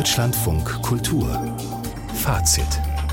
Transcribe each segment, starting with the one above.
Deutschlandfunk Kultur Fazit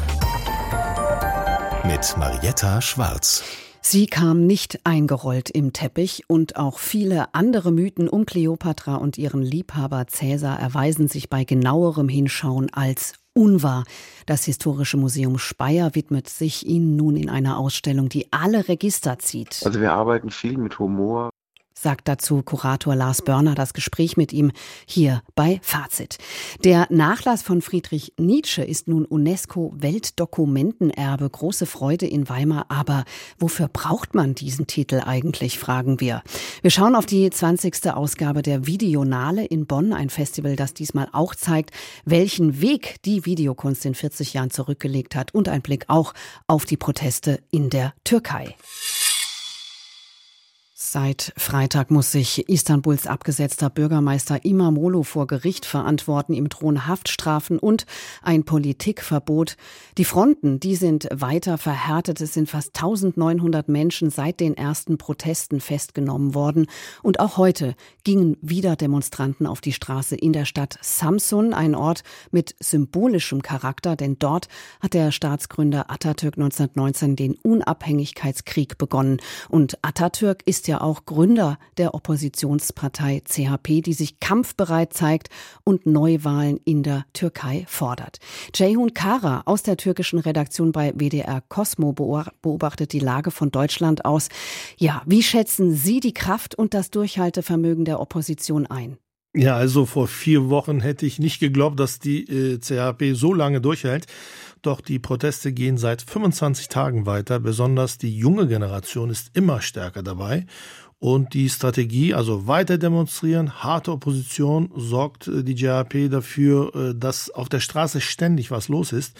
mit Marietta Schwarz. Sie kam nicht eingerollt im Teppich und auch viele andere Mythen um Kleopatra und ihren Liebhaber Cäsar erweisen sich bei genauerem Hinschauen als unwahr. Das Historische Museum Speyer widmet sich ihnen nun in einer Ausstellung, die alle Register zieht. Also wir arbeiten viel mit Humor. Sagt dazu Kurator Lars Börner. Das Gespräch mit ihm hier bei Fazit. Der Nachlass von Friedrich Nietzsche ist nun UNESCO-Weltdokumentenerbe. Große Freude in Weimar. Aber wofür braucht man diesen Titel eigentlich, fragen wir. Wir schauen auf die 20. Ausgabe der Videonale in Bonn. Ein Festival, das diesmal auch zeigt, welchen Weg die Videokunst in 40 Jahren zurückgelegt hat. Und ein Blick auch auf die Proteste in der Türkei. Seit Freitag muss sich Istanbuls abgesetzter Bürgermeister İmamoğlu vor Gericht verantworten. Ihm drohen Haftstrafen und ein Politikverbot. Die Fronten, die sind weiter verhärtet. Es sind fast 1900 Menschen seit den ersten Protesten festgenommen worden. Und auch heute gingen wieder Demonstranten auf die Straße in der Stadt Samsun, ein Ort mit symbolischem Charakter. Denn dort hat der Staatsgründer Atatürk 1919 den Unabhängigkeitskrieg begonnen. Und Atatürk ist ja auch Gründer der Oppositionspartei CHP, die sich kampfbereit zeigt und Neuwahlen in der Türkei fordert. Ceyhun Kara aus der türkischen Redaktion bei WDR Cosmo beobachtet die Lage von Deutschland aus. Ja, wie schätzen Sie die Kraft und das Durchhaltevermögen der Opposition ein? Ja, also vor 4 Wochen hätte ich nicht geglaubt, dass die CHP so lange durchhält. Doch die Proteste gehen seit 25 Tagen weiter. Besonders die junge Generation ist immer stärker dabei. Und die Strategie, also weiter demonstrieren, harte Opposition, sorgt die CHP dafür, dass auf der Straße ständig was los ist.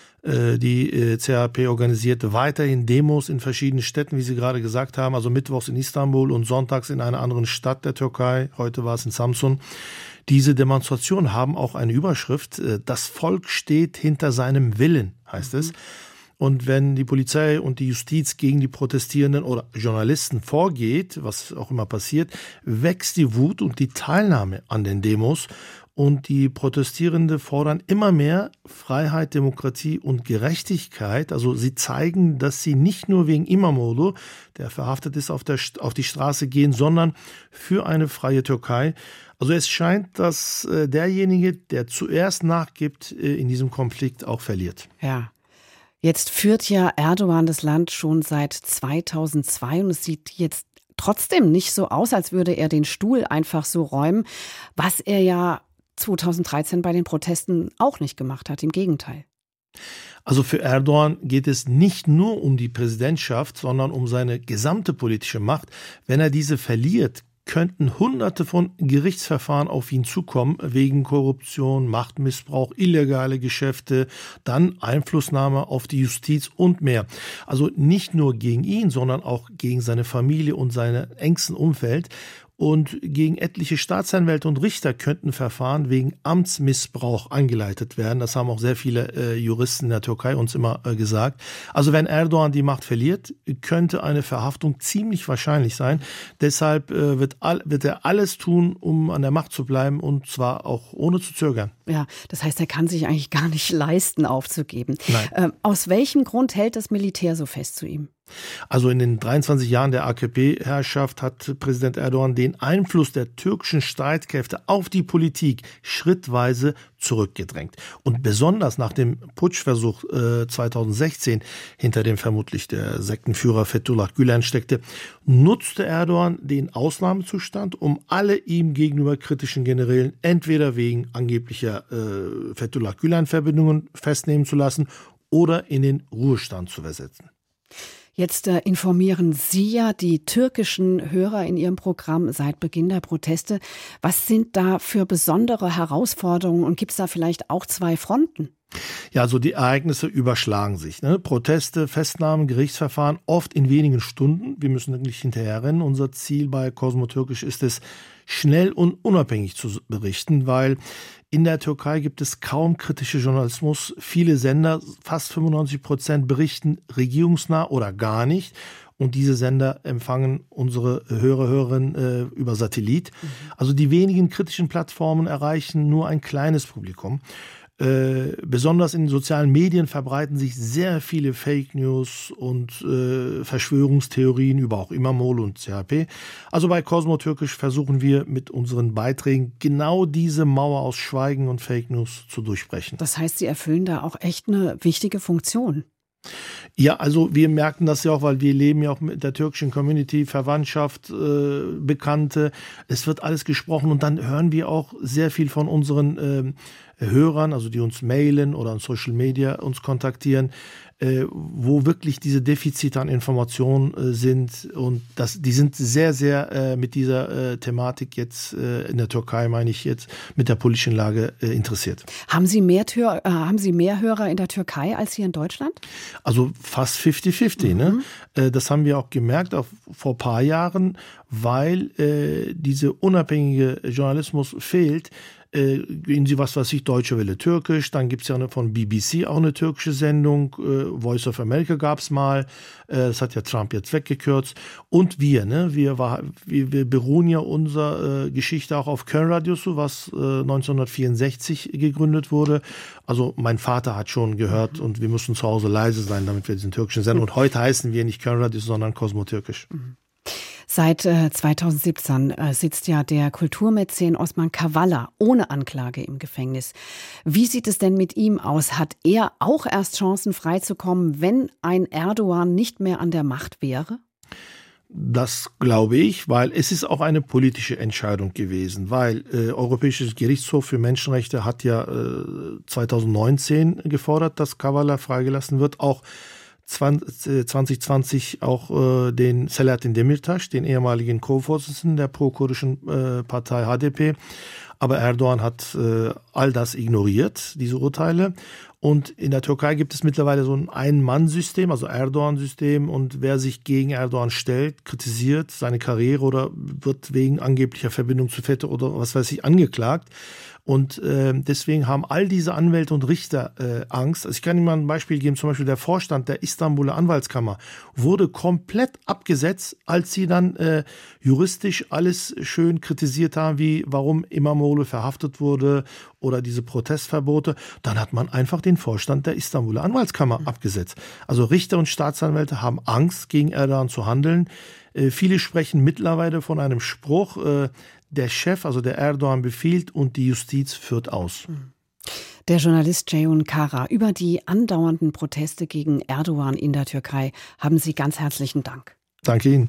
Die CHP organisiert weiterhin Demos in verschiedenen Städten, wie Sie gerade gesagt haben, also mittwochs in Istanbul und sonntags in einer anderen Stadt der Türkei. Heute war es in Samsun. Diese Demonstrationen haben auch eine Überschrift. Das Volk steht hinter seinem Willen, heißt es. Und wenn die Polizei und die Justiz gegen die Protestierenden oder Journalisten vorgeht, was auch immer passiert, wächst die Wut und die Teilnahme an den Demos. Und die Protestierenden fordern immer mehr Freiheit, Demokratie und Gerechtigkeit. Also sie zeigen, dass sie nicht nur wegen İmamoğlu, der verhaftet ist, auf die Straße gehen, sondern für eine freie Türkei. Also es scheint, dass derjenige, der zuerst nachgibt, in diesem Konflikt auch verliert. Ja. Jetzt führt ja Erdogan das Land schon seit 2002 und es sieht jetzt trotzdem nicht so aus, als würde er den Stuhl einfach so räumen, was er ja 2013 bei den Protesten auch nicht gemacht hat, im Gegenteil. Also für Erdogan geht es nicht nur um die Präsidentschaft, sondern um seine gesamte politische Macht. Wenn er diese verliert, könnten Hunderte von Gerichtsverfahren auf ihn zukommen, wegen Korruption, Machtmissbrauch, illegale Geschäfte, dann Einflussnahme auf die Justiz und mehr. Also nicht nur gegen ihn, sondern auch gegen seine Familie und sein engsten Umfeld. Und gegen etliche Staatsanwälte und Richter könnten Verfahren wegen Amtsmissbrauch eingeleitet werden. Das haben auch sehr viele Juristen in der Türkei uns immer gesagt. Also wenn Erdogan die Macht verliert, könnte eine Verhaftung ziemlich wahrscheinlich sein. Deshalb wird er alles tun, um an der Macht zu bleiben und zwar auch ohne zu zögern. Ja, das heißt, er kann sich eigentlich gar nicht leisten, aufzugeben. Nein. Aus welchem Grund hält das Militär so fest zu ihm? Also in den 23 Jahren der AKP-Herrschaft hat Präsident Erdogan den Einfluss der türkischen Streitkräfte auf die Politik schrittweise zurückgedrängt. Und besonders nach dem Putschversuch 2016, hinter dem vermutlich der Sektenführer Fethullah Gülen steckte, nutzte Erdogan den Ausnahmezustand, um alle ihm gegenüber kritischen Generälen entweder wegen angeblicher Fethullah Gülen-Verbindungen festnehmen zu lassen oder in den Ruhestand zu versetzen. Jetzt informieren Sie ja die türkischen Hörer in Ihrem Programm seit Beginn der Proteste. Was sind da für besondere Herausforderungen und gibt es da vielleicht auch 2 Fronten? Ja, also die Ereignisse überschlagen sich. Ne? Proteste, Festnahmen, Gerichtsverfahren, oft in wenigen Stunden. Wir müssen wirklich hinterherrennen. Unser Ziel bei Cosmo Türkisch ist es, schnell und unabhängig zu berichten, weil in der Türkei gibt es kaum kritische Journalismus. Viele Sender, fast 95%, berichten regierungsnah oder gar nicht. und diese Sender empfangen unsere Hörerinnen über Satellit. Also die wenigen kritischen Plattformen erreichen nur ein kleines Publikum. Besonders in den sozialen Medien verbreiten sich sehr viele Fake News und Verschwörungstheorien über auch Imamoglu und CHP. Also bei Cosmo Türkisch versuchen wir mit unseren Beiträgen genau diese Mauer aus Schweigen und Fake News zu durchbrechen. Das heißt, Sie erfüllen da auch echt eine wichtige Funktion. Ja, also wir merken das ja auch, weil wir leben ja auch mit der türkischen Community, Verwandtschaft, Bekannte. Es wird alles gesprochen und dann hören wir auch sehr viel von unseren Hörern, also die uns mailen oder an Social Media uns kontaktieren, wo wirklich diese Defizite an Informationen sind und die sind sehr, sehr mit dieser Thematik jetzt in der Türkei, meine ich jetzt, mit der politischen Lage interessiert. Haben Sie mehr Hörer in der Türkei als hier in Deutschland? Also fast 50-50, ne? Das haben wir auch gemerkt, auch vor ein paar Jahren, weil diese unabhängige Journalismus fehlt. Gehen Sie, was weiß ich, Deutsche Welle Türkisch, dann gibt es ja von BBC auch eine türkische Sendung, Voice of America gab es mal, das hat ja Trump jetzt weggekürzt und wir beruhen ja unsere Geschichte auch auf Köln Radyosu, was 1964 gegründet wurde. Also mein Vater hat schon gehört und wir mussten zu Hause leise sein, damit wir diesen türkischen senden und heute heißen wir nicht Köln Radyosu, sondern Cosmo Türkisch. Seit 2017 sitzt ja der Kulturmäzen Osman Kavala ohne Anklage im Gefängnis. Wie sieht es denn mit ihm aus? Hat er auch erst Chancen freizukommen, wenn ein Erdogan nicht mehr an der Macht wäre? Das glaube ich, weil es ist auch eine politische Entscheidung gewesen, weil Europäisches Gerichtshof für Menschenrechte hat ja 2019 gefordert, dass Kavala freigelassen wird, auch 2020 auch den Selahattin Demirtas, den ehemaligen Co-Vorsitzenden der pro-kurdischen Partei HDP. Aber Erdogan hat all das ignoriert, diese Urteile. Und in der Türkei gibt es mittlerweile so ein Ein-Mann-System, also Erdogan-System. Und wer sich gegen Erdogan stellt, kritisiert seine Karriere oder wird wegen angeblicher Verbindung zu FETÖ oder was weiß ich angeklagt. Und deswegen haben all diese Anwälte und Richter Angst. Also ich kann Ihnen mal ein Beispiel geben, zum Beispiel der Vorstand der Istanbuler Anwaltskammer wurde komplett abgesetzt, als sie dann juristisch alles schön kritisiert haben, wie warum Imamoglu verhaftet wurde oder diese Protestverbote. Dann hat man einfach den Vorstand der Istanbuler Anwaltskammer abgesetzt. Also Richter und Staatsanwälte haben Angst, gegen Erdogan zu handeln. Viele sprechen mittlerweile von einem Spruch, der Chef, also der Erdogan befiehlt und die Justiz führt aus. Der Journalist Ceyhun Kara, über die andauernden Proteste gegen Erdogan in der Türkei haben Sie ganz herzlichen Dank. Danke Ihnen.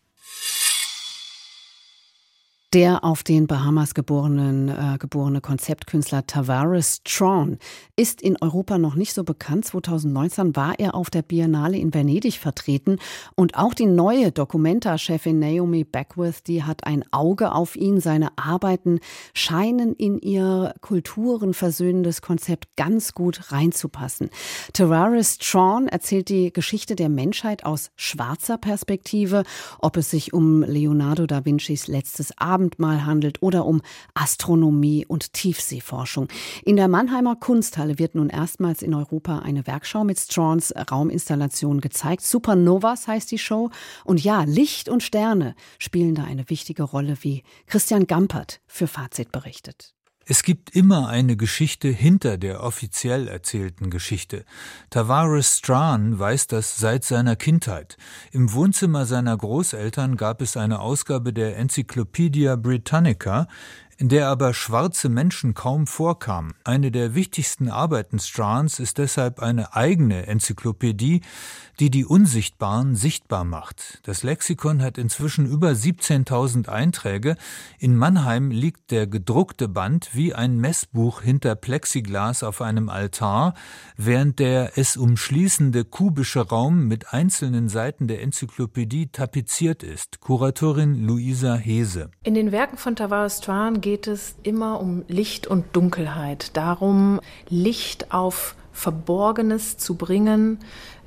Der auf den Bahamas geborene Konzeptkünstler Tavares Strawn ist in Europa noch nicht so bekannt. 2019 war er auf der Biennale in Venedig vertreten und auch die neue Documenta-Chefin Naomi Beckwith, die hat ein Auge auf ihn. Seine Arbeiten scheinen in ihr kulturenversöhnendes Konzept ganz gut reinzupassen. Tavares Strawn erzählt die Geschichte der Menschheit aus schwarzer Perspektive, ob es sich um Leonardo da Vincis Letztes Abendmahl handelt oder um Astronomie und Tiefseeforschung. In der Mannheimer Kunsthalle wird nun erstmals in Europa eine Werkschau mit Strawns Rauminstallation gezeigt. Supernovas heißt die Show. Und ja, Licht und Sterne spielen da eine wichtige Rolle, wie Christian Gampert für Fazit berichtet. Es gibt immer eine Geschichte hinter der offiziell erzählten Geschichte. Tavares Strawn weiß das seit seiner Kindheit. Im Wohnzimmer seiner Großeltern gab es eine Ausgabe der Encyclopaedia Britannica, in der aber schwarze Menschen kaum vorkamen. Eine der wichtigsten Arbeiten Strawns ist deshalb eine eigene Enzyklopädie, die die Unsichtbaren sichtbar macht. Das Lexikon hat inzwischen über 17.000 Einträge. In Mannheim liegt der gedruckte Band wie ein Messbuch hinter Plexiglas auf einem Altar, während der es umschließende kubische Raum mit einzelnen Seiten der Enzyklopädie tapeziert ist. Kuratorin Luisa Hese. In den Werken von Tavares Strawn geht es immer um Licht und Dunkelheit, darum, Licht auf Verborgenes zu bringen,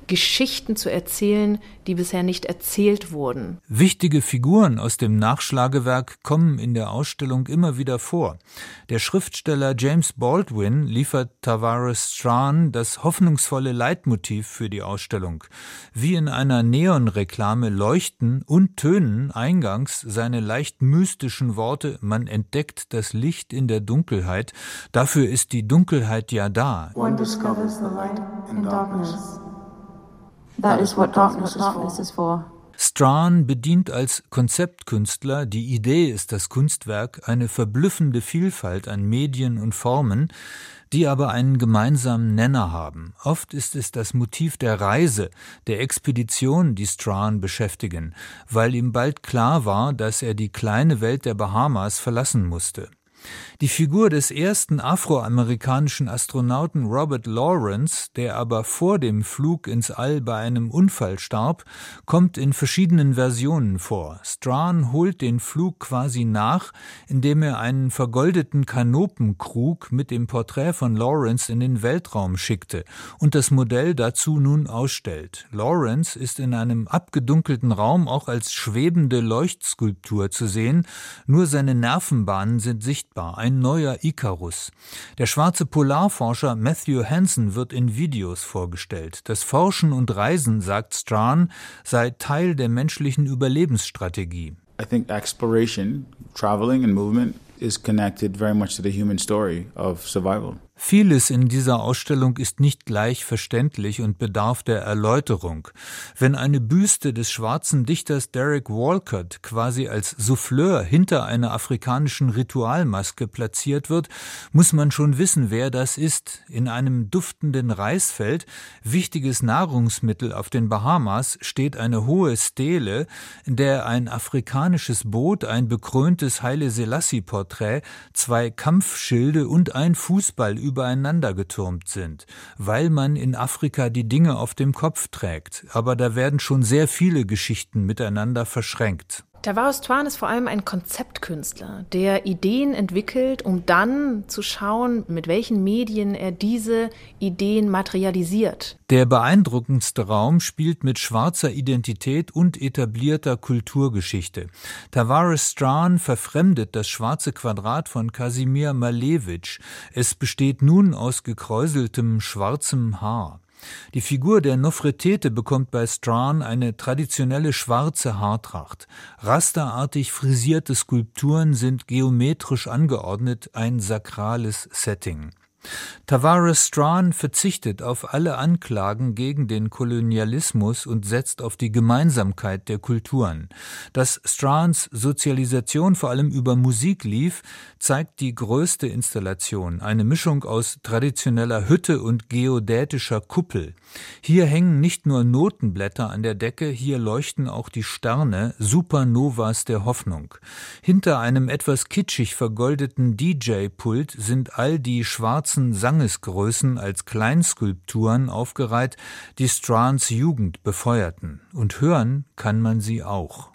Geschichten zu erzählen, die bisher nicht erzählt wurden. Wichtige Figuren aus dem Nachschlagewerk kommen in der Ausstellung immer wieder vor. Der Schriftsteller James Baldwin liefert Tavares Strachan das hoffnungsvolle Leitmotiv für die Ausstellung. Wie in einer Neonreklame leuchten und tönen eingangs seine leicht mystischen Worte: Man entdeckt das Licht in der Dunkelheit. Dafür ist die Dunkelheit ja da. One discovers the light in darkness. That is what darkness is for. Strachan bedient als Konzeptkünstler, die Idee ist das Kunstwerk, eine verblüffende Vielfalt an Medien und Formen, die aber einen gemeinsamen Nenner haben. Oft ist es das Motiv der Reise, der Expedition, die Strachan beschäftigen, weil ihm bald klar war, dass er die kleine Welt der Bahamas verlassen musste. Die Figur des ersten afroamerikanischen Astronauten Robert Lawrence, der aber vor dem Flug ins All bei einem Unfall starb, kommt in verschiedenen Versionen vor. Strachan holt den Flug quasi nach, indem er einen vergoldeten Kanopenkrug mit dem Porträt von Lawrence in den Weltraum schickte und das Modell dazu nun ausstellt. Lawrence ist in einem abgedunkelten Raum auch als schwebende Leuchtskulptur zu sehen, nur seine Nervenbahnen sind sichtbar. Ein neuer Ikarus. Der schwarze Polarforscher Matthew Hansen wird in Videos vorgestellt. Das Forschen und Reisen, sagt Strachan, sei Teil der menschlichen Überlebensstrategie. I think exploration, traveling and movement is connected very much to the human story of survival. Vieles in dieser Ausstellung ist nicht gleich verständlich und bedarf der Erläuterung. Wenn eine Büste des schwarzen Dichters Derek Walcott quasi als Souffleur hinter einer afrikanischen Ritualmaske platziert wird, muss man schon wissen, wer das ist. In einem duftenden Reisfeld, wichtiges Nahrungsmittel auf den Bahamas, steht eine hohe Stele, in der ein afrikanisches Boot, ein bekröntes Haile Selassie-Porträt, 2 Kampfschilde und ein Fußball übereinander getürmt sind, weil man in Afrika die Dinge auf dem Kopf trägt. Aber da werden schon sehr viele Geschichten miteinander verschränkt. Tavares Strachan ist vor allem ein Konzeptkünstler, der Ideen entwickelt, um dann zu schauen, mit welchen Medien er diese Ideen materialisiert. Der beeindruckendste Raum spielt mit schwarzer Identität und etablierter Kulturgeschichte. Tavares Strachan verfremdet das schwarze Quadrat von Kasimir Malevich. Es besteht nun aus gekräuseltem schwarzem Haar. Die Figur der Nofretete bekommt bei Strachan eine traditionelle schwarze Haartracht. Rasterartig frisierte Skulpturen sind geometrisch angeordnet, ein sakrales Setting. Tavares Strachan verzichtet auf alle Anklagen gegen den Kolonialismus und setzt auf die Gemeinsamkeit der Kulturen. Dass Strachans Sozialisation vor allem über Musik lief, zeigt die größte Installation, eine Mischung aus traditioneller Hütte und geodätischer Kuppel. Hier hängen nicht nur Notenblätter an der Decke, hier leuchten auch die Sterne, Supernovas der Hoffnung. Hinter einem etwas kitschig vergoldeten DJ-Pult sind all die schwarzen Sangesgrößen als Kleinskulpturen aufgereiht, die Strachans Jugend befeuerten. Und hören kann man sie auch.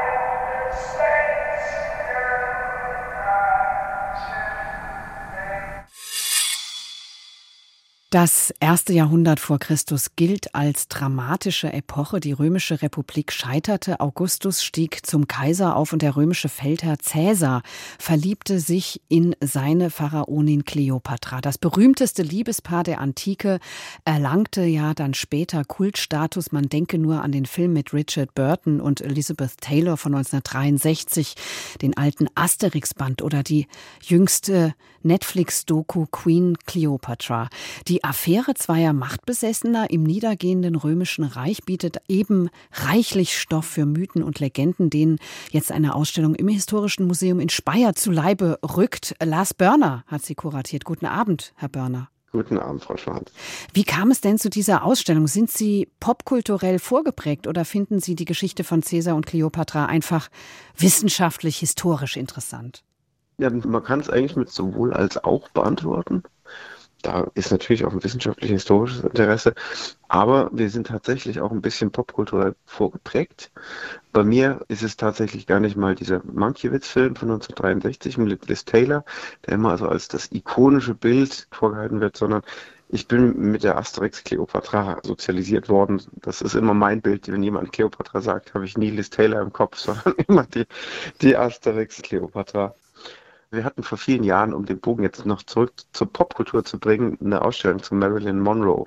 Das 1. Jahrhundert vor Christus gilt als dramatische Epoche. Die römische Republik scheiterte, Augustus stieg zum Kaiser auf und der römische Feldherr Caesar verliebte sich in seine Pharaonin Kleopatra. Das berühmteste Liebespaar der Antike erlangte ja dann später Kultstatus. Man denke nur an den Film mit Richard Burton und Elizabeth Taylor von 1963, den alten Asterix-Band oder die jüngste Netflix-Doku Queen Cleopatra. Die Affäre zweier Machtbesessener im niedergehenden Römischen Reich bietet eben reichlich Stoff für Mythen und Legenden, denen jetzt eine Ausstellung im Historischen Museum in Speyer zu Leibe rückt. Lars Börner hat sie kuratiert. Guten Abend, Herr Börner. Guten Abend, Frau Schwarz. Wie kam es denn zu dieser Ausstellung? Sind Sie popkulturell vorgeprägt oder finden Sie die Geschichte von Caesar und Kleopatra einfach wissenschaftlich, historisch interessant? Ja, man kann es eigentlich mit sowohl als auch beantworten. Da ist natürlich auch ein wissenschaftlich-historisches Interesse, aber wir sind tatsächlich auch ein bisschen popkulturell vorgeprägt. Bei mir ist es tatsächlich gar nicht mal dieser Mankiewicz-Film von 1963 mit Liz Taylor, der immer also als das ikonische Bild vorgehalten wird, sondern Ich bin mit der Asterix Kleopatra sozialisiert worden. Das ist immer mein Bild. Wenn jemand Kleopatra sagt, habe ich nie Liz Taylor im Kopf, sondern immer die Asterix Kleopatra. Wir hatten vor vielen Jahren, um den Bogen jetzt noch zurück zur Popkultur zu bringen, eine Ausstellung zu Marilyn Monroe.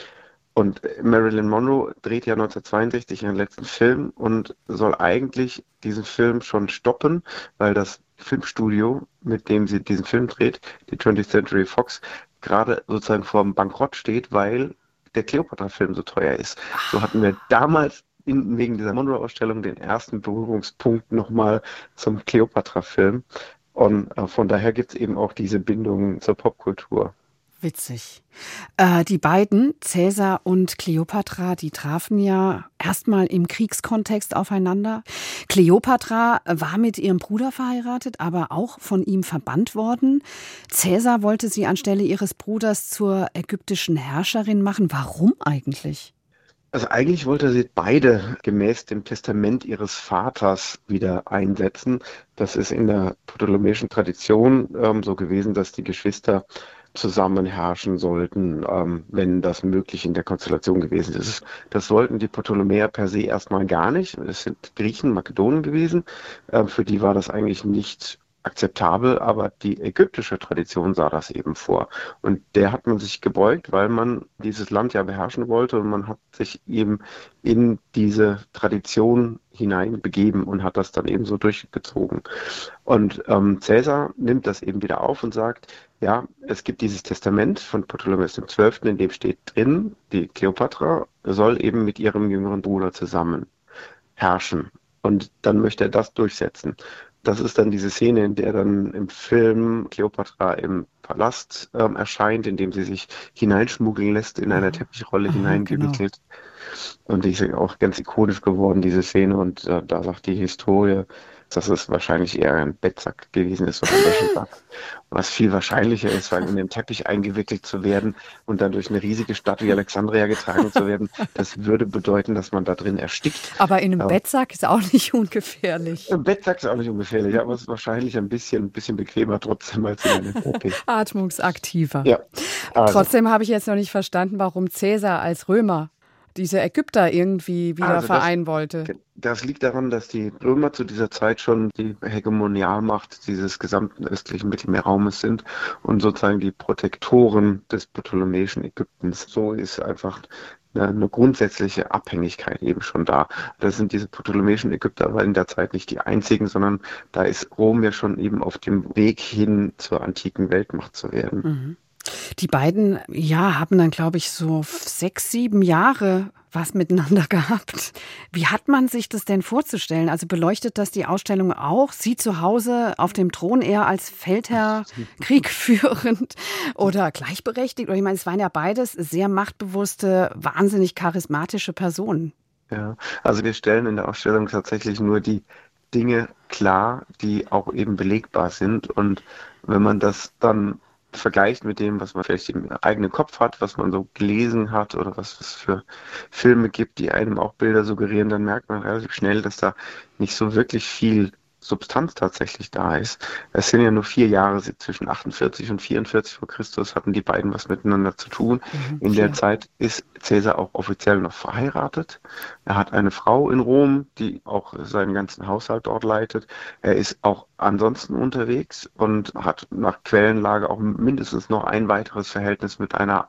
Und Marilyn Monroe dreht ja 1962 ihren letzten Film und soll eigentlich diesen Film schon stoppen, weil das Filmstudio, mit dem sie diesen Film dreht, die 20th Century Fox, gerade sozusagen vor dem Bankrott steht, weil der Kleopatra-Film so teuer ist. So hatten wir damals wegen dieser Monroe-Ausstellung den ersten Berührungspunkt nochmal zum Kleopatra-Film. Und von daher gibt es eben auch diese Bindung zur Popkultur. Witzig. Die beiden, Cäsar und Kleopatra, die trafen ja erstmal im Kriegskontext aufeinander. Kleopatra war mit ihrem Bruder verheiratet, aber auch von ihm verbannt worden. Cäsar wollte sie anstelle ihres Bruders zur ägyptischen Herrscherin machen. Warum eigentlich? Also eigentlich wollte sie beide gemäß dem Testament ihres Vaters wieder einsetzen. Das ist in der ptolemäischen Tradition so gewesen, dass die Geschwister zusammen herrschen sollten, wenn das möglich in der Konstellation gewesen ist. Das wollten die Ptolemäer per se erstmal gar nicht. Es sind Griechen, Makedonen gewesen. Für die war das eigentlich nicht akzeptabel, aber die ägyptische Tradition sah das eben vor. Und der hat man sich gebeugt, weil man dieses Land ja beherrschen wollte und man hat sich eben in diese Tradition hineinbegeben und hat das dann eben so durchgezogen. Und Cäsar nimmt das eben wieder auf und sagt, ja, es gibt dieses Testament von Ptolemäus XII., in dem steht drin, die Kleopatra soll eben mit ihrem jüngeren Bruder zusammen herrschen. Und dann möchte er das durchsetzen. Das ist dann diese Szene, in der dann im Film Kleopatra im Palast erscheint, in dem sie sich hineinschmuggeln lässt, in einer Teppichrolle hineingewickelt. Genau. Und die ist auch ganz ikonisch geworden, diese Szene. Und da sagt die Historie, dass es wahrscheinlich eher ein Bettsack gewesen ist oder ein Wäschesack. Was viel wahrscheinlicher ist, weil in den Teppich eingewickelt zu werden und dann durch eine riesige Stadt wie Alexandria getragen zu werden, das würde bedeuten, dass man da drin erstickt. Aber in einem Bettsack ist auch nicht ungefährlich. Im Bettsack ist auch nicht ungefährlich, aber es ist wahrscheinlich ein bisschen bequemer trotzdem als in einem Teppich. Atmungsaktiver. Ja. Also. Trotzdem habe ich jetzt noch nicht verstanden, warum Cäsar als Römer diese Ägypter irgendwie wieder vereinen wollte. Das liegt daran, dass die Römer zu dieser Zeit schon die Hegemonialmacht dieses gesamten östlichen Mittelmeerraumes sind und sozusagen die Protektoren des ptolemäischen Ägyptens. So ist einfach eine grundsätzliche Abhängigkeit eben schon da. Das sind diese ptolemäischen Ägypter aber in der Zeit nicht die einzigen, sondern da ist Rom ja schon eben auf dem Weg hin zur antiken Weltmacht zu werden. Mhm. Die beiden, haben dann, glaube ich, so 6, 7 Jahre was miteinander gehabt. Wie hat man sich das denn vorzustellen? Also beleuchtet das die Ausstellung auch? Sie zu Hause auf dem Thron eher als Feldherr, kriegführend oder gleichberechtigt? Oder ich meine, es waren ja beides sehr machtbewusste, wahnsinnig charismatische Personen. Ja, also wir stellen in der Ausstellung tatsächlich nur die Dinge klar, die auch eben belegbar sind. Und wenn man das dann vergleicht mit dem, was man vielleicht im eigenen Kopf hat, was man so gelesen hat oder was es für Filme gibt, die einem auch Bilder suggerieren, dann merkt man relativ schnell, dass da nicht so wirklich viel Substanz tatsächlich da ist. Es sind ja nur 4 Jahre zwischen 48 und 44 vor Christus, hatten die beiden was miteinander zu tun. In der Zeit ist Cäsar auch offiziell noch verheiratet. Er hat eine Frau in Rom, die auch seinen ganzen Haushalt dort leitet. Er ist auch ansonsten unterwegs und hat nach Quellenlage auch mindestens noch ein weiteres Verhältnis mit einer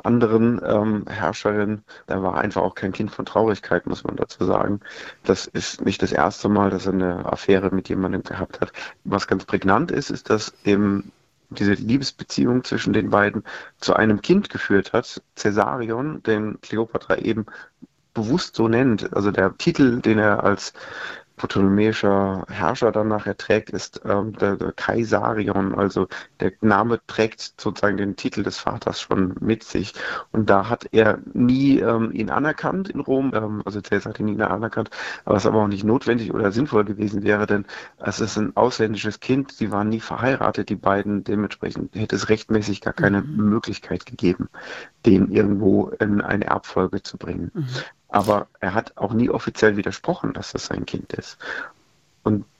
anderen Herrscherin. Er war einfach auch kein Kind von Traurigkeit, muss man dazu sagen. Das ist nicht das erste Mal, dass er eine Affäre mit jemandem gehabt hat. Was ganz prägnant ist, dass eben diese Liebesbeziehung zwischen den beiden zu einem Kind geführt hat, Caesarion, den Kleopatra eben bewusst so nennt. Also der Titel, den er als ptolemäischer Herrscher dann nachher trägt, ist der Kaisarion, also der Name trägt sozusagen den Titel des Vaters schon mit sich. Und da hat er nie ihn anerkannt in Rom, also Caesar hat ihn nie anerkannt, aber es aber auch nicht notwendig oder sinnvoll gewesen wäre, denn es ist ein ausländisches Kind, sie waren nie verheiratet, die beiden, dementsprechend hätte es rechtmäßig gar keine Möglichkeit gegeben, den irgendwo in eine Erbfolge zu bringen. Aber er hat auch nie offiziell widersprochen, dass das sein Kind ist. Und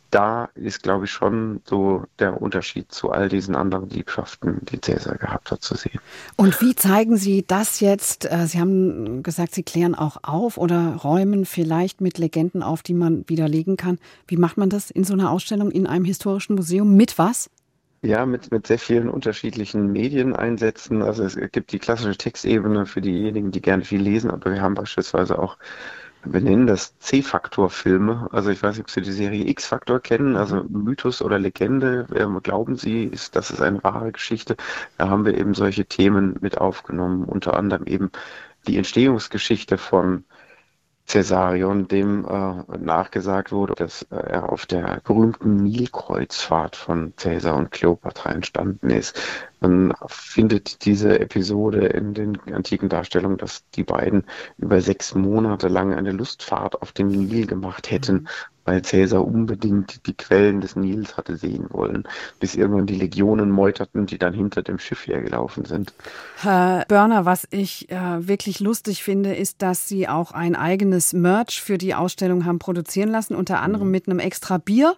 da ist, glaube ich, schon so der Unterschied zu all diesen anderen Liebschaften, die Caesar gehabt hat, zu sehen. Und wie zeigen Sie das jetzt? Sie haben gesagt, Sie klären auch auf oder räumen vielleicht mit Legenden auf, die man widerlegen kann. Wie macht man das in so einer Ausstellung in einem historischen Museum? Mit was? Ja, mit sehr vielen unterschiedlichen Medieneinsätzen. Also es gibt die klassische Textebene für diejenigen, die gerne viel lesen, aber wir haben beispielsweise auch, wir nennen das C-Faktor-Filme. Also ich weiß nicht, ob Sie die Serie X-Faktor kennen, also Mythos oder Legende. Glauben Sie, das ist eine wahre Geschichte? Da haben wir eben solche Themen mit aufgenommen, unter anderem eben die Entstehungsgeschichte von Caesarion, dem nachgesagt wurde, dass er auf der berühmten Nilkreuzfahrt von Caesar und Kleopatra entstanden ist. Man findet diese Episode in den antiken Darstellungen, dass die beiden über 6 Monate lang eine Lustfahrt auf den Nil gemacht hätten, weil Caesar unbedingt die Quellen des Nils hatte sehen wollen, bis irgendwann die Legionen meuterten, die dann hinter dem Schiff hergelaufen sind. Herr Börner, was ich wirklich lustig finde, ist, dass Sie auch ein eigenes Merch für die Ausstellung haben produzieren lassen, unter anderem mit einem extra Bier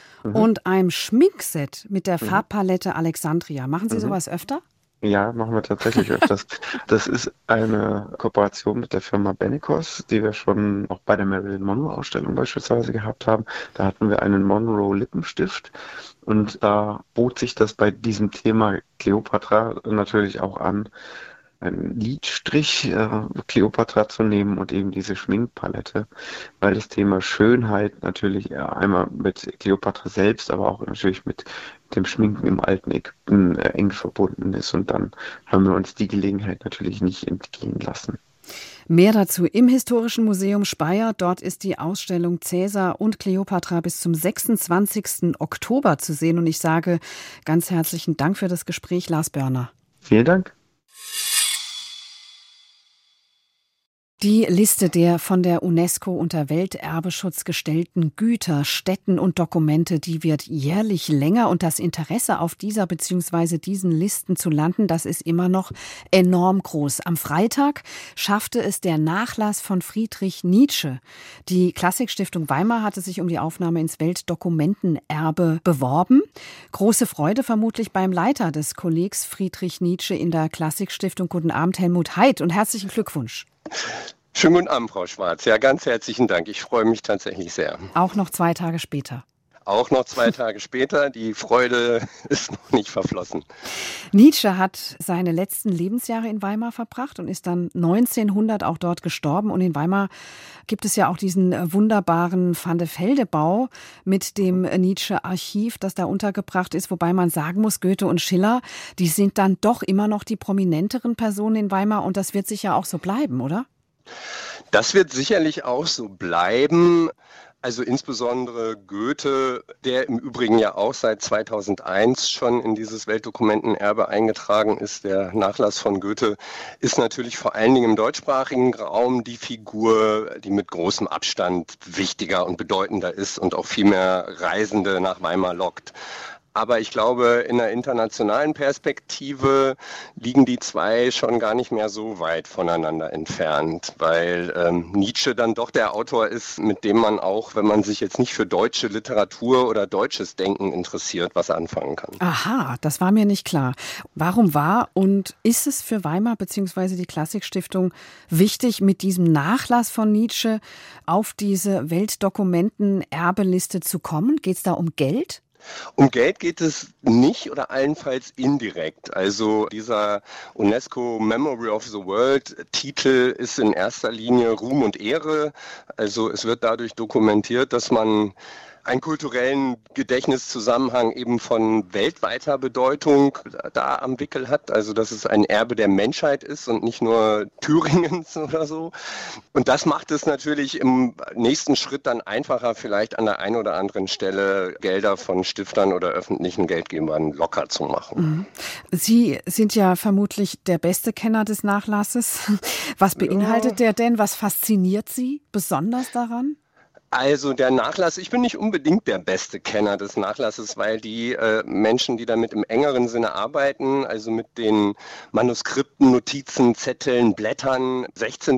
und einem Schminkset mit der Farbpalette Alexandria. Machen Sie sowas öfter? Ja, machen wir tatsächlich öfters. Das ist eine Kooperation mit der Firma Benecos, die wir schon auch bei der Marilyn Monroe-Ausstellung beispielsweise gehabt haben. Da hatten wir einen Monroe-Lippenstift und da bot sich das bei diesem Thema Kleopatra natürlich auch an, einen Lidstrich Kleopatra zu nehmen und eben diese Schminkpalette, weil das Thema Schönheit natürlich einmal mit Kleopatra selbst, aber auch natürlich mit dem Schminken im alten Ägypten eng verbunden ist. Und dann haben wir uns die Gelegenheit natürlich nicht entgehen lassen. Mehr dazu im Historischen Museum Speyer. Dort ist die Ausstellung Caesar und Kleopatra bis zum 26. Oktober zu sehen. Und ich sage ganz herzlichen Dank für das Gespräch, Lars Börner. Vielen Dank. Die Liste der von der UNESCO unter Welterbeschutz gestellten Güter, Stätten und Dokumente, die wird jährlich länger und das Interesse auf dieser bzw. diesen Listen zu landen, das ist immer noch enorm groß. Am Freitag schaffte es der Nachlass von Friedrich Nietzsche. Die Klassikstiftung Weimar hatte sich um die Aufnahme ins Weltdokumentenerbe beworben. Große Freude vermutlich beim Leiter des Kollegs Friedrich Nietzsche in der Klassikstiftung. Guten Abend, Helmut Heid, und herzlichen Glückwunsch. Schönen guten Abend, Frau Schwarz. Ja, ganz herzlichen Dank. Ich freue mich tatsächlich sehr. Auch noch 2 Tage später. Auch noch 2 Tage später. Die Freude ist noch nicht verflossen. Nietzsche hat seine letzten Lebensjahre in Weimar verbracht und ist dann 1900 auch dort gestorben. Und in Weimar gibt es ja auch diesen wunderbaren Van-de-Velde-Bau mit dem Nietzsche-Archiv, das da untergebracht ist. Wobei man sagen muss, Goethe und Schiller, die sind dann doch immer noch die prominenteren Personen in Weimar. Und das wird sicher auch so bleiben, oder? Das wird sicherlich auch so bleiben. Also insbesondere Goethe, der im Übrigen ja auch seit 2001 schon in dieses Weltdokumentenerbe eingetragen ist. Der Nachlass von Goethe ist natürlich vor allen Dingen im deutschsprachigen Raum die Figur, die mit großem Abstand wichtiger und bedeutender ist und auch viel mehr Reisende nach Weimar lockt. Aber ich glaube, in der internationalen Perspektive liegen die zwei schon gar nicht mehr so weit voneinander entfernt, weil Nietzsche dann doch der Autor ist, mit dem man auch, wenn man sich jetzt nicht für deutsche Literatur oder deutsches Denken interessiert, was anfangen kann. Aha, das war mir nicht klar. Warum war und ist es für Weimar bzw. die Klassikstiftung wichtig, mit diesem Nachlass von Nietzsche auf diese Weltdokumentenerbeliste zu kommen? Geht es da um Geld? Um Geld geht es nicht oder allenfalls indirekt. Also dieser UNESCO Memory of the World Titel ist in erster Linie Ruhm und Ehre. Also es wird dadurch dokumentiert, dass man einen kulturellen Gedächtniszusammenhang eben von weltweiter Bedeutung da am Wickel hat. Also dass es ein Erbe der Menschheit ist und nicht nur Thüringens oder so. Und das macht es natürlich im nächsten Schritt dann einfacher, vielleicht an der einen oder anderen Stelle Gelder von Stiftern oder öffentlichen Geldgebern locker zu machen. Sie sind ja vermutlich der beste Kenner des Nachlasses. Was beinhaltet der denn? Was fasziniert Sie besonders daran? Also der Nachlass, ich bin nicht unbedingt der beste Kenner des Nachlasses, weil die Menschen, die damit im engeren Sinne arbeiten, also mit den Manuskripten, Notizen, Zetteln, Blättern,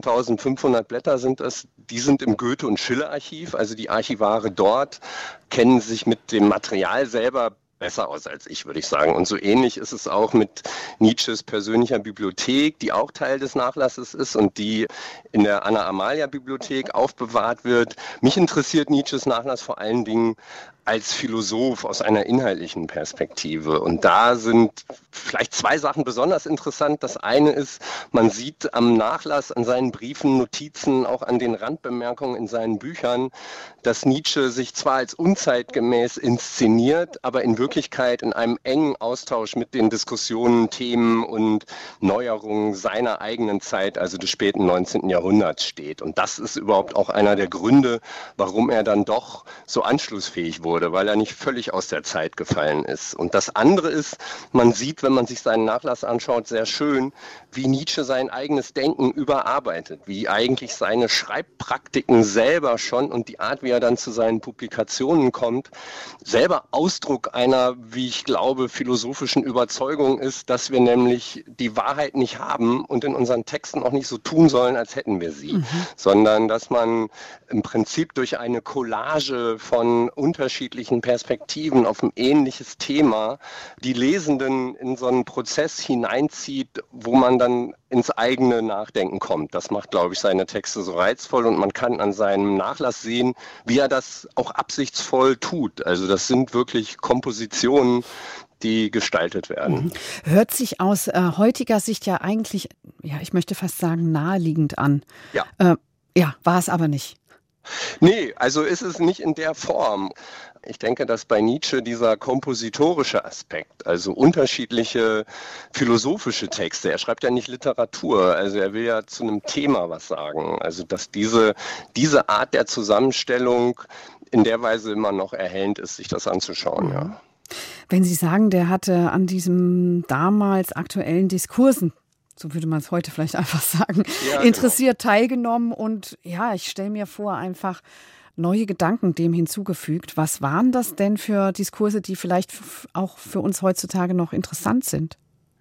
16.500 Blätter sind das, die sind im Goethe- und Schiller-Archiv, also die Archivare dort kennen sich mit dem Material selber besser aus als ich, würde ich sagen. Und so ähnlich ist es auch mit Nietzsches persönlicher Bibliothek, die auch Teil des Nachlasses ist und die in der Anna-Amalia-Bibliothek aufbewahrt wird. Mich interessiert Nietzsches Nachlass vor allen Dingen als Philosoph aus einer inhaltlichen Perspektive. Und da sind vielleicht zwei Sachen besonders interessant. Das eine ist, man sieht am Nachlass, an seinen Briefen, Notizen, auch an den Randbemerkungen in seinen Büchern, dass Nietzsche sich zwar als unzeitgemäß inszeniert, aber in Wirklichkeit in einem engen Austausch mit den Diskussionen, Themen und Neuerungen seiner eigenen Zeit, also des späten 19. Jahrhunderts steht. Und das ist überhaupt auch einer der Gründe, warum er dann doch so anschlussfähig wurde, weil er nicht völlig aus der Zeit gefallen ist. Und das andere ist, man sieht, wenn man sich seinen Nachlass anschaut, sehr schön, wie Nietzsche sein eigenes Denken überarbeitet, wie eigentlich seine Schreibpraktiken selber schon und die Art, wie er dann zu seinen Publikationen kommt, selber Ausdruck einer, wie ich glaube, philosophischen Überzeugung ist, dass wir nämlich die Wahrheit nicht haben und in unseren Texten auch nicht so tun sollen, als hätten wir sie, sondern dass man im Prinzip durch eine Collage von unterschiedlichen Perspektiven auf ein ähnliches Thema die Lesenden in so einen Prozess hineinzieht, wo man dann ins eigene Nachdenken kommt. Das macht, glaube ich, seine Texte so reizvoll und man kann an seinem Nachlass sehen, wie er das auch absichtsvoll tut. Also das sind wirklich Kompositionen, die gestaltet werden. Hört sich aus heutiger Sicht ja eigentlich, ja, ich möchte fast sagen, naheliegend an. Ja. Ja, war es aber nicht. Nee, also ist es nicht in der Form. Ich denke, dass bei Nietzsche dieser kompositorische Aspekt, also unterschiedliche philosophische Texte, er schreibt ja nicht Literatur, also er will ja zu einem Thema was sagen. Also dass diese Art der Zusammenstellung in der Weise immer noch erhellend ist, sich das anzuschauen, ja. Wenn Sie sagen, der hatte an diesem damals aktuellen Diskursen, so würde man es heute vielleicht einfach sagen, ja, interessiert teilgenommen und ja, ich stelle mir vor, einfach neue Gedanken dem hinzugefügt. Was waren das denn für Diskurse, die vielleicht auch für uns heutzutage noch interessant sind?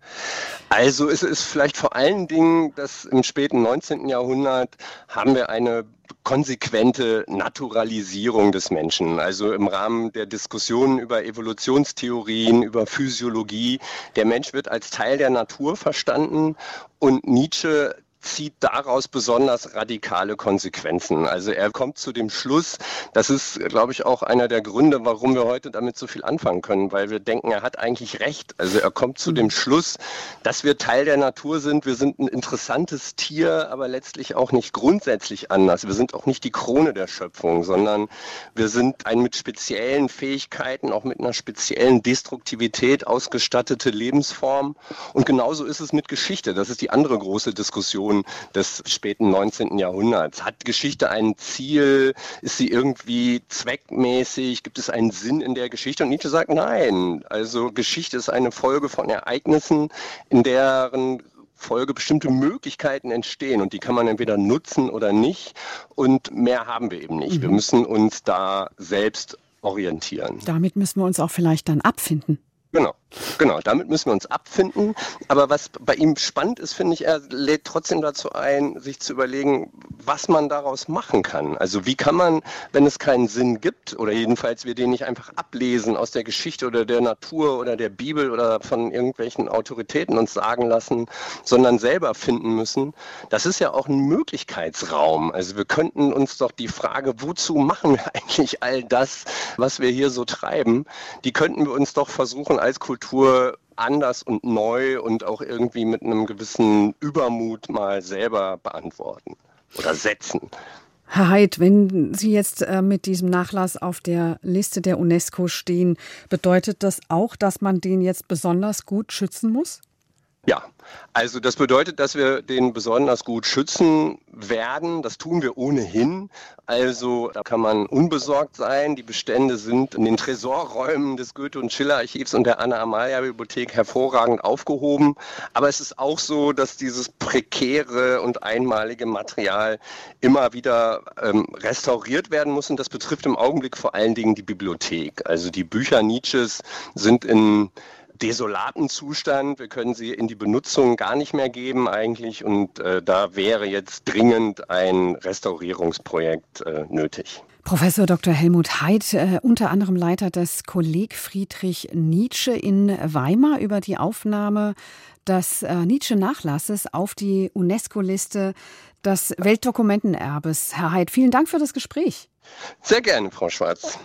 Also es ist vielleicht vor allen Dingen, dass im späten 19. Jahrhundert haben wir eine konsequente Naturalisierung des Menschen. Also im Rahmen der Diskussionen über Evolutionstheorien, über Physiologie. Der Mensch wird als Teil der Natur verstanden und Nietzsche zieht daraus besonders radikale Konsequenzen. Also er kommt zu dem Schluss, das ist, glaube ich, auch einer der Gründe, warum wir heute damit so viel anfangen können, weil wir denken, er hat eigentlich recht. Also er kommt zu dem Schluss, dass wir Teil der Natur sind. Wir sind ein interessantes Tier, aber letztlich auch nicht grundsätzlich anders. Wir sind auch nicht die Krone der Schöpfung, sondern wir sind ein mit speziellen Fähigkeiten, auch mit einer speziellen Destruktivität ausgestattete Lebensform. Und genauso ist es mit Geschichte. Das ist die andere große Diskussion des späten 19. Jahrhunderts. Hat Geschichte ein Ziel? Ist sie irgendwie zweckmäßig? Gibt es einen Sinn in der Geschichte? Und Nietzsche sagt, nein. Also Geschichte ist eine Folge von Ereignissen, in deren Folge bestimmte Möglichkeiten entstehen und die kann man entweder nutzen oder nicht und mehr haben wir eben nicht. Wir müssen uns da selbst orientieren. Damit müssen wir uns auch vielleicht dann abfinden. Genau, damit müssen wir uns abfinden. Aber was bei ihm spannend ist, finde ich, er lädt trotzdem dazu ein, sich zu überlegen, was man daraus machen kann. Also wie kann man, wenn es keinen Sinn gibt, oder jedenfalls wir den nicht einfach ablesen aus der Geschichte oder der Natur oder der Bibel oder von irgendwelchen Autoritäten uns sagen lassen, sondern selber finden müssen, das ist ja auch ein Möglichkeitsraum. Also wir könnten uns doch die Frage, wozu machen wir eigentlich all das, was wir hier so treiben, die könnten wir uns doch versuchen, als Kultur anders und neu und auch irgendwie mit einem gewissen Übermut mal selber beantworten oder setzen. Herr Haidt, wenn Sie jetzt mit diesem Nachlass auf der Liste der UNESCO stehen, bedeutet das auch, dass man den jetzt besonders gut schützen muss? Ja, also das bedeutet, dass wir den besonders gut schützen werden. Das tun wir ohnehin. Also da kann man unbesorgt sein. Die Bestände sind in den Tresorräumen des Goethe- und Schiller-Archivs und der Anna-Amalia-Bibliothek hervorragend aufgehoben. Aber es ist auch so, dass dieses prekäre und einmalige Material immer wieder restauriert werden muss. Und das betrifft im Augenblick vor allen Dingen die Bibliothek. Also die Bücher Nietzsches sind in desolaten Zustand. Wir können sie in die Benutzung gar nicht mehr geben eigentlich und da wäre jetzt dringend ein Restaurierungsprojekt nötig. Professor Dr. Helmut Haidt, unter anderem Leiter des Kolleg Friedrich Nietzsche in Weimar, über die Aufnahme des Nietzsche-Nachlasses auf die UNESCO-Liste des Weltdokumentenerbes. Herr Haidt, vielen Dank für das Gespräch. Sehr gerne, Frau Schwarz.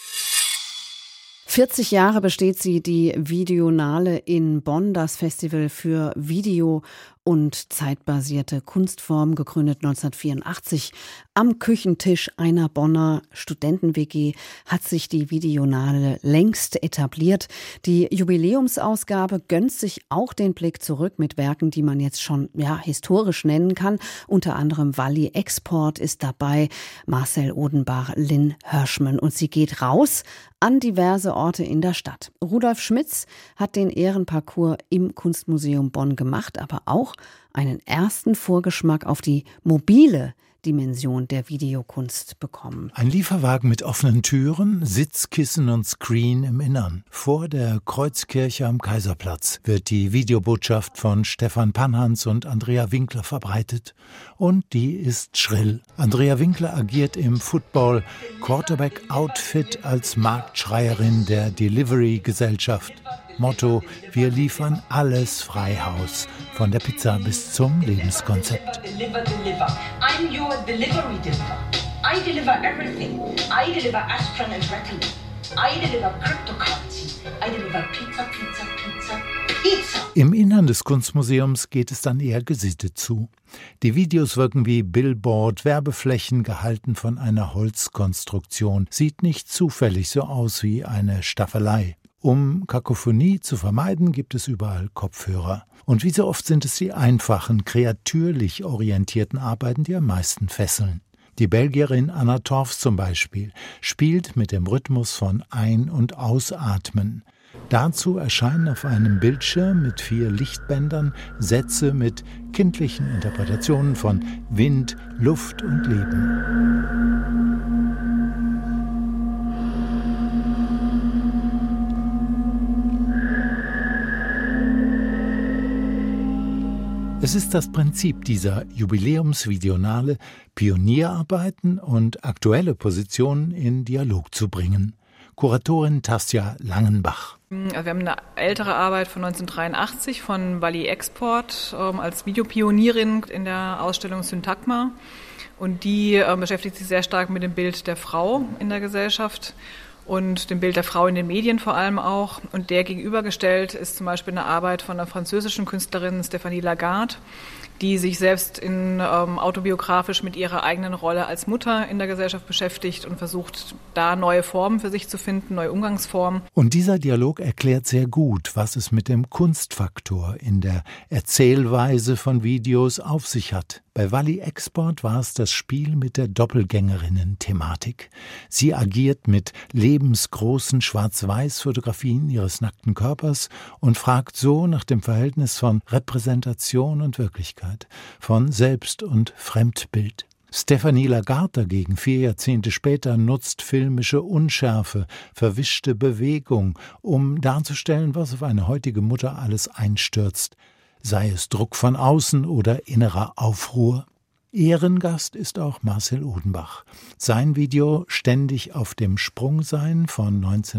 40 Jahre besteht sie, die Videonale in Bonn, das Festival für Video- und zeitbasierte Kunstformen, gegründet 1984. Am Küchentisch einer Bonner Studenten-WG hat sich die Videonale längst etabliert. Die Jubiläumsausgabe gönnt sich auch den Blick zurück mit Werken, die man jetzt schon historisch nennen kann. Unter anderem Wally Export ist dabei, Marcel Odenbach, Lynn Hirschman. Und sie geht raus an diverse Orte in der Stadt. Rudolf Schmitz hat den Ehrenparcours im Kunstmuseum Bonn gemacht, aber auch einen ersten Vorgeschmack auf die mobile Dimension der Videokunst bekommen. Ein Lieferwagen mit offenen Türen, Sitzkissen und Screen im Innern. Vor der Kreuzkirche am Kaiserplatz wird die Videobotschaft von Stefan Panhans und Andrea Winkler verbreitet. Und die ist schrill. Andrea Winkler agiert im Football-Quarterback-Outfit als Marktschreierin der Delivery-Gesellschaft. Motto: Wir liefern alles frei Haus, von der Pizza bis zum Lebenskonzept. Deliver. I'm your delivery deliver. I deliver everything. I deliver aspirin and Ritalin. I deliver cryptocurrency. I deliver pizza. Im Innern des Kunstmuseums geht es dann eher gesittet zu. Die Videos wirken wie Billboard-Werbeflächen, gehalten von einer Holzkonstruktion. Sieht nicht zufällig so aus wie eine Staffelei. Um Kakophonie zu vermeiden, gibt es überall Kopfhörer. Und wie so oft sind es die einfachen, kreatürlich orientierten Arbeiten, die am meisten fesseln. Die Belgierin Anna Torfs zum Beispiel spielt mit dem Rhythmus von Ein- und Ausatmen. Dazu erscheinen auf einem Bildschirm mit 4 Lichtbändern Sätze mit kindlichen Interpretationen von Wind, Luft und Leben. Es ist das Prinzip dieser Jubiläumsvideonale, Pionierarbeiten und aktuelle Positionen in Dialog zu bringen. Kuratorin Tasja Langenbach. Wir haben eine ältere Arbeit von 1983 von Wally Export als Videopionierin in der Ausstellung Syntagma. Und die beschäftigt sich sehr stark mit dem Bild der Frau in der Gesellschaft und dem Bild der Frau in den Medien vor allem auch. Und der gegenübergestellt ist zum Beispiel eine Arbeit von der französischen Künstlerin Stéphanie Lagarde, die sich selbst autobiografisch mit ihrer eigenen Rolle als Mutter in der Gesellschaft beschäftigt und versucht, da neue Formen für sich zu finden, neue Umgangsformen. Und dieser Dialog erklärt sehr gut, was es mit dem Kunstfaktor in der Erzählweise von Videos auf sich hat. Bei Wally Export war es das Spiel mit der Doppelgängerinnen-Thematik. Sie agiert mit lebensgroßen Schwarz-Weiß-Fotografien ihres nackten Körpers und fragt so nach dem Verhältnis von Repräsentation und Wirklichkeit, von Selbst- und Fremdbild. Stéphanie Lagarde dagegen, 4 Jahrzehnte später, nutzt filmische Unschärfe, verwischte Bewegung, um darzustellen, was auf eine heutige Mutter alles einstürzt, sei es Druck von außen oder innerer Aufruhr. Ehrengast ist auch Marcel Odenbach. Sein Video »Ständig auf dem Sprung sein« von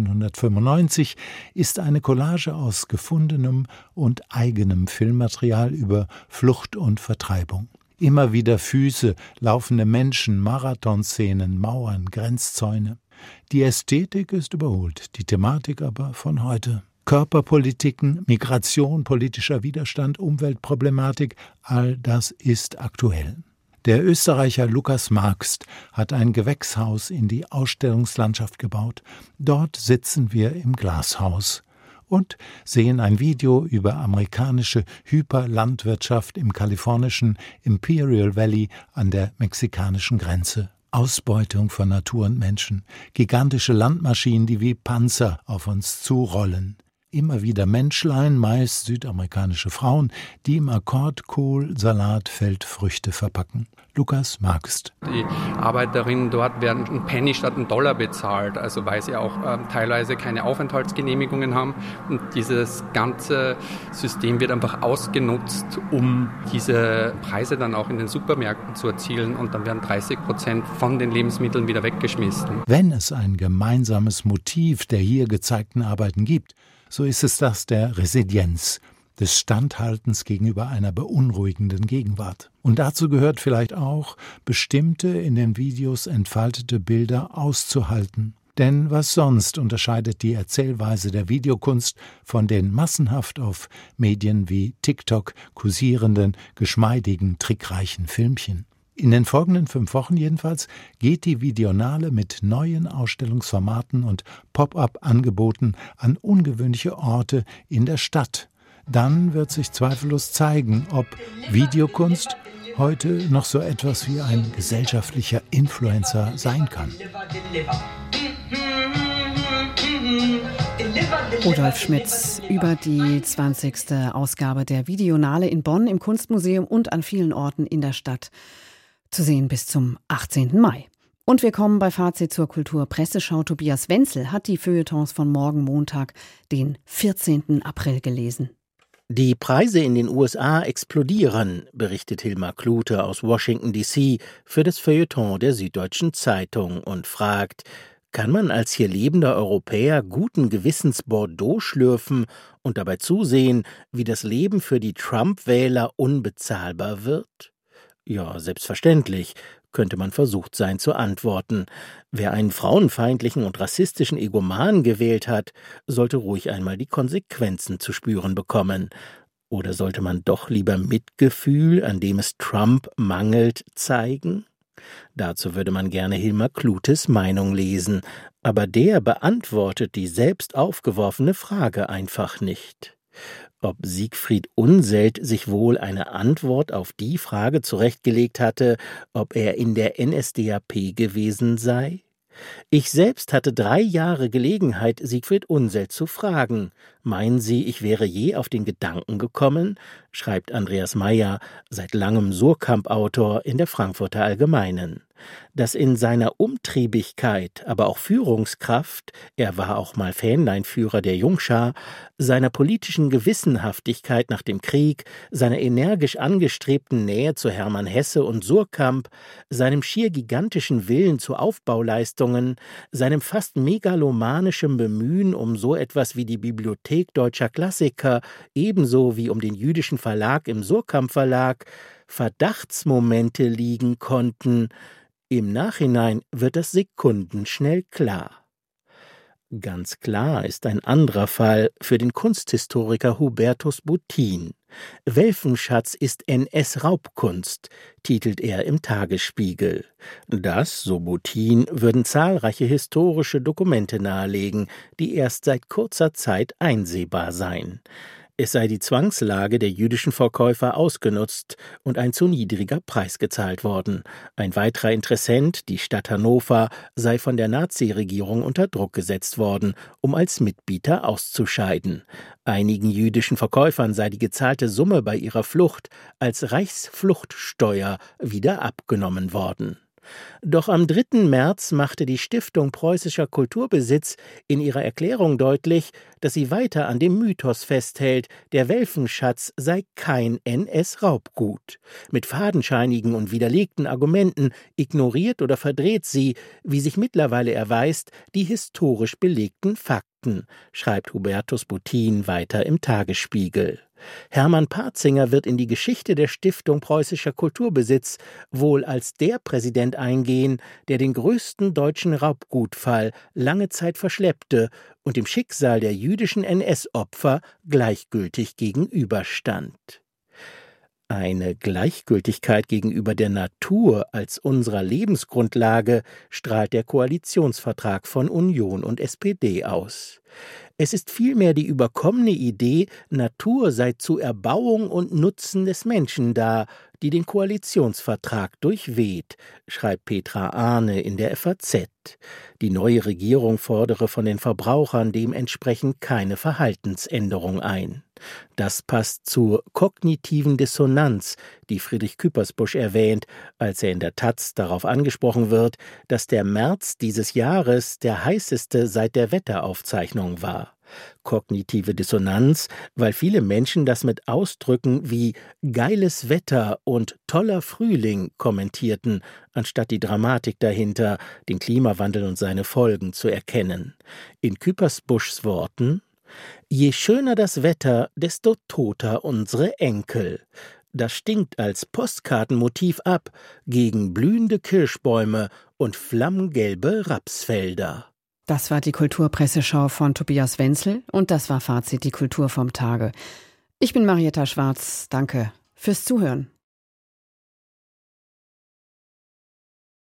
1995 ist eine Collage aus gefundenem und eigenem Filmmaterial über Flucht und Vertreibung. Immer wieder Füße, laufende Menschen, Marathonszenen, Mauern, Grenzzäune. Die Ästhetik ist überholt, die Thematik aber von heute. Körperpolitiken, Migration, politischer Widerstand, Umweltproblematik, all das ist aktuell. Der Österreicher Lukas Marxt hat ein Gewächshaus in die Ausstellungslandschaft gebaut. Dort sitzen wir im Glashaus. und sehen ein Video über amerikanische Hyperlandwirtschaft im kalifornischen Imperial Valley an der mexikanischen Grenze. Ausbeutung von Natur und Menschen, gigantische Landmaschinen, die wie Panzer auf uns zurollen. Immer wieder Menschlein, meist südamerikanische Frauen, die im Akkord Kohl, Salat, Feldfrüchte verpacken. Lukas Magst. Die Arbeiterinnen dort werden einen Penny statt einen Dollar bezahlt, also weil sie auch teilweise keine Aufenthaltsgenehmigungen haben. Und dieses ganze System wird einfach ausgenutzt, um diese Preise dann auch in den Supermärkten zu erzielen. Und dann werden 30% von den Lebensmitteln wieder weggeschmissen. Wenn es ein gemeinsames Motiv der hier gezeigten Arbeiten gibt, so ist es das der Resilienz, des Standhaltens gegenüber einer beunruhigenden Gegenwart. Und dazu gehört vielleicht auch, bestimmte in den Videos entfaltete Bilder auszuhalten. Denn was sonst unterscheidet die Erzählweise der Videokunst von den massenhaft auf Medien wie TikTok kursierenden, geschmeidigen, trickreichen Filmchen? In den folgenden 5 Wochen jedenfalls geht die Videonale mit neuen Ausstellungsformaten und Pop-up-Angeboten an ungewöhnliche Orte in der Stadt. Dann wird sich zweifellos zeigen, ob Videokunst heute noch so etwas wie ein gesellschaftlicher Influencer sein kann. Rudolf Schmitz über die 20. Ausgabe der Videonale in Bonn im Kunstmuseum und an vielen Orten in der Stadt. Zu sehen bis zum 18. Mai. Und wir kommen bei Fazit zur Kulturpresseschau. Tobias Wenzel hat die Feuilletons von morgen Montag, den 14. April, gelesen. Die Preise in den USA explodieren, berichtet Hilmar Klute aus Washington, D.C. für das Feuilleton der Süddeutschen Zeitung und fragt, kann man als hier lebender Europäer guten Gewissens Bordeaux schlürfen und dabei zusehen, wie das Leben für die Trump-Wähler unbezahlbar wird? Ja, selbstverständlich, könnte man versucht sein zu antworten. Wer einen frauenfeindlichen und rassistischen Egoman gewählt hat, sollte ruhig einmal die Konsequenzen zu spüren bekommen. Oder sollte man doch lieber Mitgefühl, an dem es Trump mangelt, zeigen? Dazu würde man gerne Hilmar Klutes Meinung lesen, aber der beantwortet die selbst aufgeworfene Frage einfach nicht. Ob Siegfried Unseld sich wohl eine Antwort auf die Frage zurechtgelegt hatte, ob er in der NSDAP gewesen sei? Ich selbst hatte 3 Jahre Gelegenheit, Siegfried Unseld zu fragen. Meinen Sie, ich wäre je auf den Gedanken gekommen? Schreibt Andreas Meyer, seit langem Surkamp-Autor in der Frankfurter Allgemeinen. Dass in seiner Umtriebigkeit, aber auch Führungskraft, er war auch mal Fähnleinführer der Jungschar, seiner politischen Gewissenhaftigkeit nach dem Krieg, seiner energisch angestrebten Nähe zu Hermann Hesse und Surkamp, seinem schier gigantischen Willen zu Aufbauleistungen, seinem fast megalomanischen Bemühen um so etwas wie die Bibliothek deutscher Klassiker, ebenso wie um den jüdischen Verlag im Surkamp Verlag, Verdachtsmomente liegen konnten. Im Nachhinein wird das sekundenschnell klar. Ganz klar ist ein anderer Fall für den Kunsthistoriker Hubertus Buttin. Welfenschatz ist NS-Raubkunst, titelt er im Tagesspiegel. Das, so Buttin, würden zahlreiche historische Dokumente nahelegen, die erst seit kurzer Zeit einsehbar seien. Es sei die Zwangslage der jüdischen Verkäufer ausgenutzt und ein zu niedriger Preis gezahlt worden. Ein weiterer Interessent, die Stadt Hannover, sei von der Naziregierung unter Druck gesetzt worden, um als Mitbieter auszuscheiden. Einigen jüdischen Verkäufern sei die gezahlte Summe bei ihrer Flucht als Reichsfluchtsteuer wieder abgenommen worden. Doch am 3. März machte die Stiftung Preußischer Kulturbesitz in ihrer Erklärung deutlich, dass sie weiter an dem Mythos festhält, der Welfenschatz sei kein NS-Raubgut. Mit fadenscheinigen und widerlegten Argumenten ignoriert oder verdreht sie, wie sich mittlerweile erweist, die historisch belegten Fakten, schreibt Hubertus Buttin weiter im Tagesspiegel. Hermann Parzinger wird in die Geschichte der Stiftung Preußischer Kulturbesitz wohl als der Präsident eingehen, der den größten deutschen Raubgutfall lange Zeit verschleppte und dem Schicksal der jüdischen NS-Opfer gleichgültig gegenüberstand. Eine Gleichgültigkeit gegenüber der Natur als unserer Lebensgrundlage strahlt der Koalitionsvertrag von Union und SPD aus. Es ist vielmehr die überkommene Idee, Natur sei zu Erbauung und Nutzen des Menschen da, die den Koalitionsvertrag durchweht, schreibt Petra Ahne in der FAZ. Die neue Regierung fordere von den Verbrauchern dementsprechend keine Verhaltensänderung ein. Das passt zur kognitiven Dissonanz, die Friedrich Küppersbusch erwähnt, als er in der taz darauf angesprochen wird, dass der März dieses Jahres der heißeste seit der Wetteraufzeichnung war. Kognitive Dissonanz, weil viele Menschen das mit Ausdrücken wie geiles Wetter und toller Frühling kommentierten, anstatt die Dramatik dahinter, den Klimawandel und seine Folgen zu erkennen. In Küppersbuschs Worten: Je schöner das Wetter, desto toter unsere Enkel. Das stinkt als Postkartenmotiv ab gegen blühende Kirschbäume und flammgelbe Rapsfelder. Das war die Kulturpresseschau von Tobias Wenzel und das war Fazit, die Kultur vom Tage. Ich bin Marietta Schwarz. Danke fürs Zuhören.